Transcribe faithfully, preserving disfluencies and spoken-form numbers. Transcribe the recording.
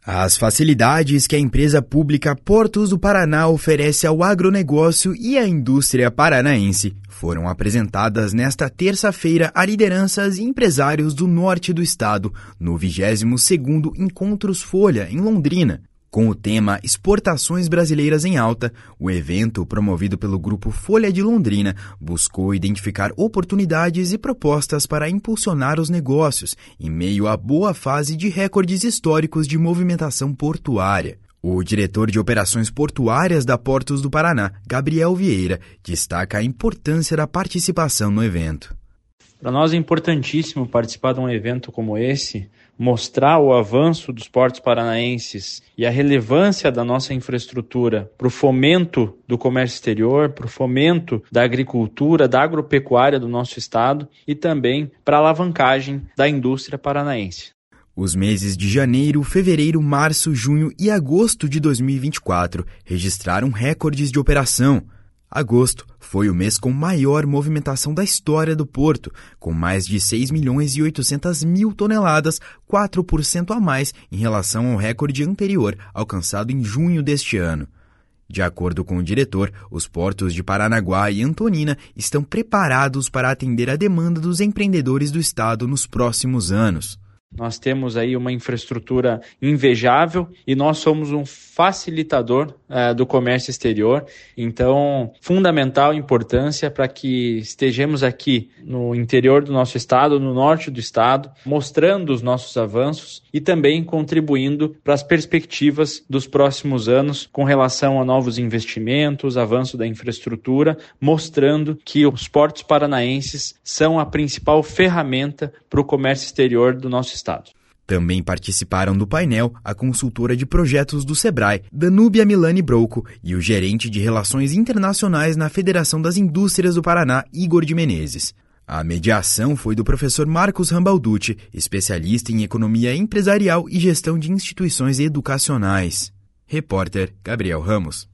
As facilidades que a empresa pública Portos do Paraná oferece ao agronegócio e à indústria paranaense foram apresentadas nesta terça-feira a lideranças e empresários do norte do estado, no vigésimo segundo Encontros Folha, em Londrina. Com o tema Exportações Brasileiras em Alta, o evento, promovido pelo Grupo Folha de Londrina, buscou identificar oportunidades e propostas para impulsionar os negócios, em meio à boa fase de recordes históricos de movimentação portuária. O diretor de operações portuárias da Portos do Paraná, Gabriel Vieira, destaca a importância da participação no evento. Para nós é importantíssimo participar de um evento como esse, mostrar o avanço dos portos paranaenses e a relevância da nossa infraestrutura para o fomento do comércio exterior, para o fomento da agricultura, da agropecuária do nosso estado e também para a alavancagem da indústria paranaense. Os meses de janeiro, fevereiro, março, junho e agosto de dois mil e vinte e quatro registraram recordes de operação. Agosto foi o mês com maior movimentação da história do porto, com mais de seis milhões e oitocentas mil toneladas, quatro por cento a mais em relação ao recorde anterior, alcançado em junho deste ano. De acordo com o diretor, os portos de Paranaguá e Antonina estão preparados para atender a demanda dos empreendedores do estado nos próximos anos. Nós temos aí uma infraestrutura invejável e nós somos um facilitador uh, do comércio exterior. Então, fundamental importância para que estejamos aqui no interior do nosso estado, no norte do estado, mostrando os nossos avanços e também contribuindo para as perspectivas dos próximos anos com relação a novos investimentos, avanço da infraestrutura, mostrando que os portos paranaenses são a principal ferramenta para o comércio exterior do nosso estado. Também participaram do painel a consultora de projetos do Sebrae, Danúbia Milani Broco, e o gerente de Relações Internacionais na Federação das Indústrias do Paraná, Igor de Menezes. A mediação foi do professor Marcos Rambalducci, especialista em economia empresarial e gestão de instituições educacionais. Repórter Gabriel Ramos.